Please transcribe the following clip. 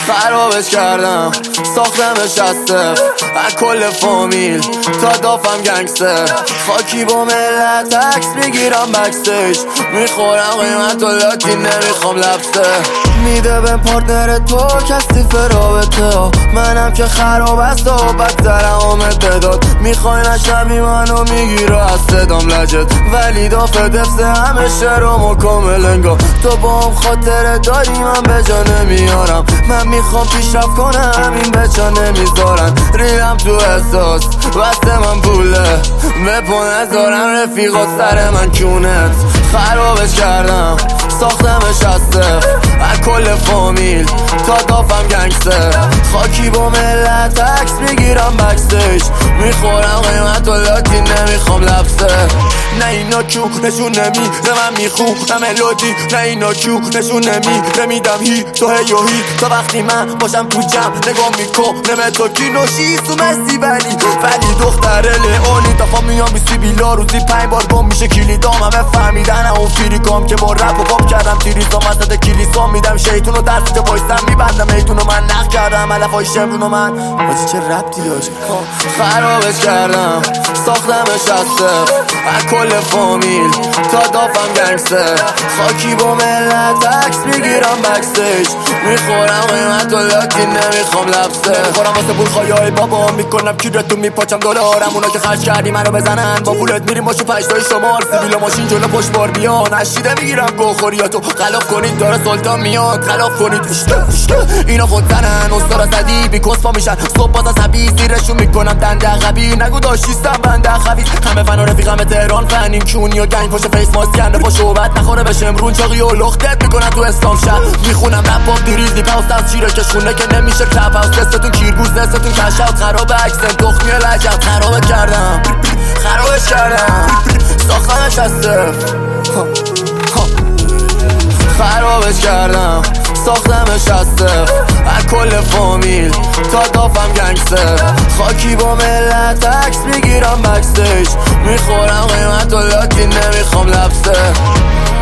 خرابش کردم ساختمش از صفر از کل فامیل تا دافم گنگستر خاکی با ملت عکس میگیرم بکستیج میخورم قیمت و لاتی نمیخوام لبسه میده به پارتنر تو کسی فرابطه منم که خراب است و بدترم آمد بداد میخوای نشنوی منو میگیره از صدام لجت ولی دافه دفته همه شرم و کامل انگار تو با هم خاطره داری من به جا نمیارم من میخوام پیشرفت کنم همین بچه نمیذارن ریدم تو احساس واسه من پوله بپو نذارم رفیقات سر من کونت خرابش کردم ساختمش از صفر از کل فامیل تا دافم گنگستر خاکی با ملت عکس میگیرم بکستیج میخورم قیمت و لاتی نمیخوام لبسه نه اینا کیو نشون نمیده من میخونم ملودی نه اینا کیو نشون نمیده میدم هی تو هی و هی تا وقتی من باشم تو جمع نگاه میکنم تو کی نوشی تو مسی ولی دختر لئونی دفعه میام بیسی بیلا روزی 5 بار گم میشه کلیدام همه فهمیدن اون فریکام که با رپ و پاپ کردم تیریزام وسط کلیسام میدم شیطونو درس که وایستم میبندم ایتونو من نق کردم علفای شمرونو من باجی چه ربطی داشت خرابش کردم ساختمش از صفر از کل فامیل تا دافم گنگستر خاکی با ملت عکس میگیرم بکستیج میخورم قیمت و لاتی نمیخوام لبسه خورم واسه پول خواهی بابا میکنم کیرتو میپاچم دلارم اونا که خرج کردی منو بزنن با پولت میریم باشو پشتای شمار سیبیل و ماشین جلو پشت بار بیان نشیده میگیرم گوخوریاتو خلاف کنید داره سلطان میاد خلاف کنید اینا خودتنن استارا زدی بی کسپا میشن صبح باز از حبیز زیرشون میکنم دنده عقبی نگو داشتیستم بنده خبیز همه فن و رفیقم تهران فنین کونی و گنگ پشت فیس ماست کنده پا شوبت نخوره به شمرون چاقی و لختت میکنن تو اسلام شهر میخونم رپ آف دیریزی پاوست از چیره کشونه که نمیشه کلپ هاوس دستتون کیرگوز دستتون کشاوت خراب اکسن تخمی لجت خرابش کردم ساختمش از صفر خرابش کردم ساختمش از صفر از کل فامیل تا دافم گنگستر خاکی با ملت عکس میگیرم بکستیج میخورم قیمت و لاتی نمیخوام لبسه